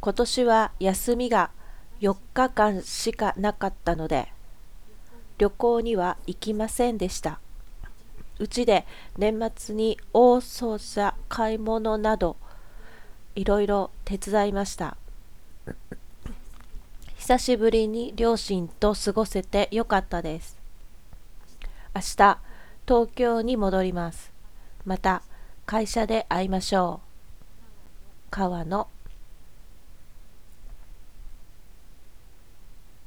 今年は休みが4日間しかなかったので、旅行には行きませんでした。うちで年末に大掃除や買い物などいろいろ手伝いました。久しぶりに両親と過ごせてよかったです。明日、東京に戻ります。また会社で会いましょう。川野